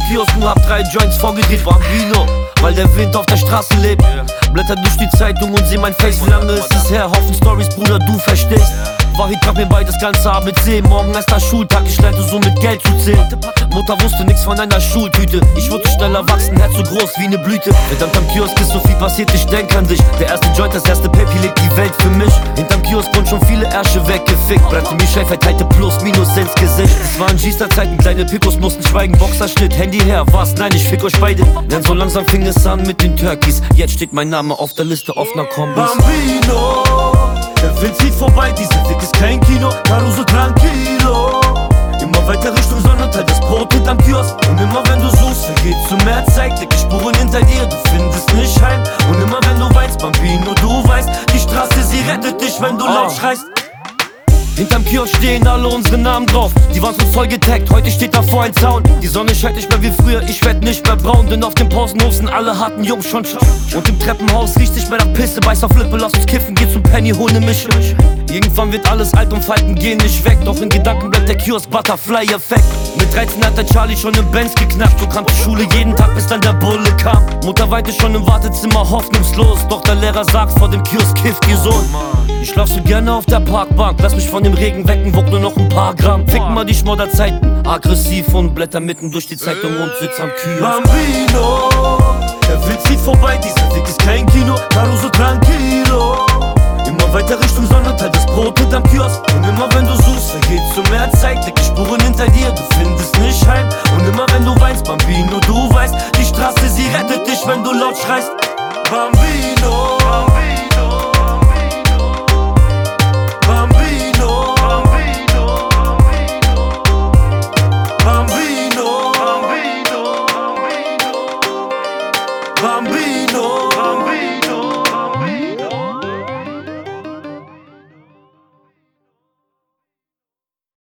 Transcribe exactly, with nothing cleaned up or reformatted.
Kiosk und hab drei Joints vorgedreht. Bambino, weil der Wind auf der Straße lebt. Blätter durch die Zeitung und seh mein Face. Wie lange ist es her? Haufen Stories, Bruder, du verstehst. Wahid gab mir bei das ganze A B C. Morgen erster Schultag, ich lernte so mit Geld zu zählen. Mutter wusste nix von einer Schultüte. Ich wollte schneller wachsen, Herz so groß wie ne Blüte. Verdammt, am Kiosk ist so viel passiert, ich denk an dich. Der erste Joint, das erste Papi lebt die Welt für mich. Hinterm Kiosk wurden schon viele Ärsche weggefickt. Brannte mir Chef, verteilte plus, minus ins Gesicht. Es waren G-Star-Zeiten, kleine Picos mussten schweigen. Boxerschnitt, Handy her, was? Nein, ich fick euch beide. Denn so langsam fing es an mit den Turkeys. Jetzt steht mein Name auf der Liste offener Kombis. Bambino, der Wind zieht vorbei, diese Weg ist kein Kino. Caruso tranquilo, immer weiter Richtung Sonne, teil das Brot hinterm Kiosk. Und immer wenn du suchst, vergeht zu mehr Zeit. Leg die Spuren hinter dir, du findest nicht heim. Und immer wenn du weinst, Bambino, du weißt, die Straße, sie rettet dich, wenn du laut schreist. Hinterm Kiosk stehen alle unsere Namen drauf. Die Wand wird voll getaggt, heute steht davor ein Zaun. Die Sonne scheint nicht mehr wie früher, ich werd nicht mehr braun. Denn auf dem Pausenhof sind alle harten Jungs schon schau. Und im Treppenhaus riecht nicht mehr nach Pisse. Beiß auf Lippe, lass uns kiffen, geh zum Penny, hol ne Mische. Irgendwann wird alles alt und Falten gehen nicht weg. Doch in Gedanken bleibt der Kiosk Butterfly-Effekt. Mit dreizehn hat der Charlie schon im Benz geknackt. So kam zur Schule jeden Tag, bis dann der Bulle kam. Mutter weinte schon im Wartezimmer hoffnungslos. Doch der Lehrer sagt vor dem Kiosk, kifft ihr Sohn. Ich schlaf so gerne auf der Parkbank, lass mich von dem Regen wecken, wog nur noch ein paar Gramm. Ficken mal die Schmodderzeiten, aggressiv und blätter mitten durch die Zeitung und sitz am Kiosk. Bambino, der Wind zieht vorbei, dieser Weg ist kein Kino. Caruso tranquilo, immer weiter Richtung Sonne, teil das Brot hinterm Kiosk. Und immer wenn du suchst, vergeht zu mehr Zeit. Leg die Spuren hinter dir, du findest nicht heim. Und immer wenn du weinst, Bambino, du weißt, die Straße, sie rettet dich, wenn du laut schreist. Bambino, Bambino, Bambino, Bambino.